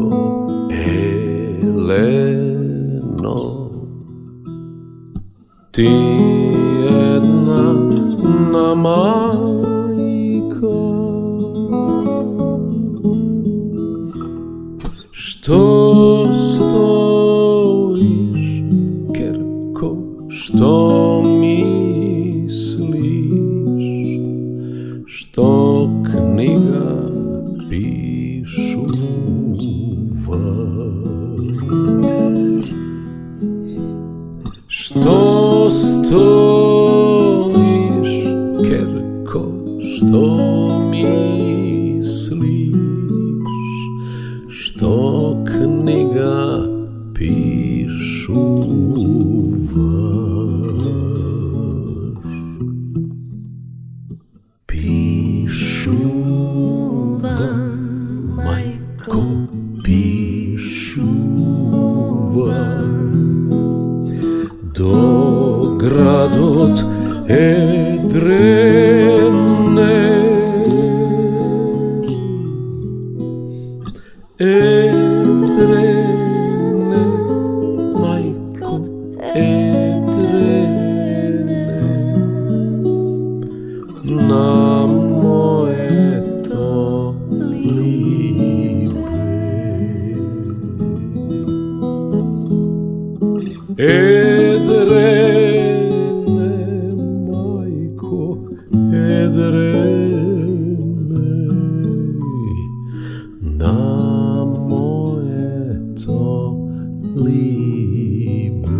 Eleno, ti jedna majka, što stojiš, kerko, što misliš, što knjiga pišu van, što stojiš, kerko, što misliš, što knjiga pišu vaš. Pišu vam, majko, pišu vam, do gradot Edrene, Edrene, majko, Edrene, na moje to libe. Edrene, majko, Edrene, na moje to libe.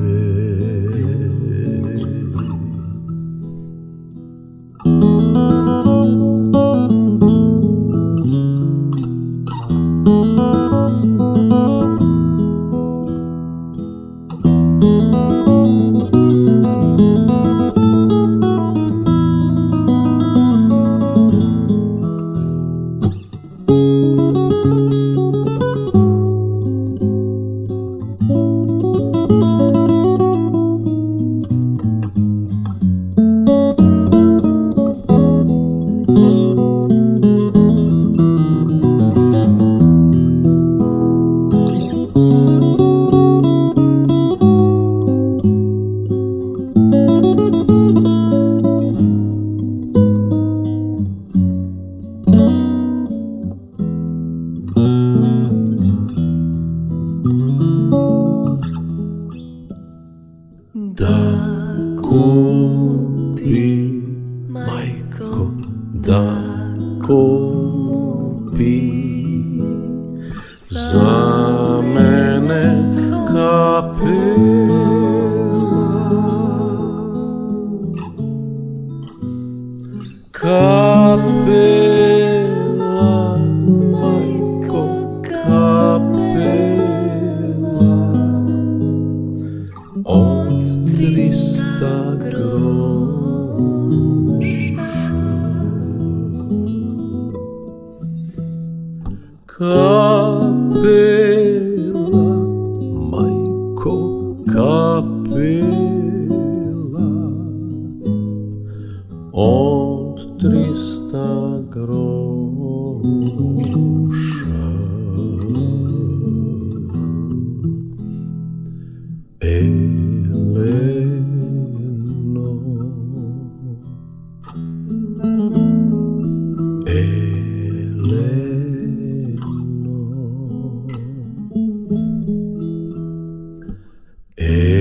Da kupi, majko, da kupi za mene kapela, kapela, majko, kapela, od 300 groša. Kapela, majko, kapela, od 300 groša. Eleno, Eleno,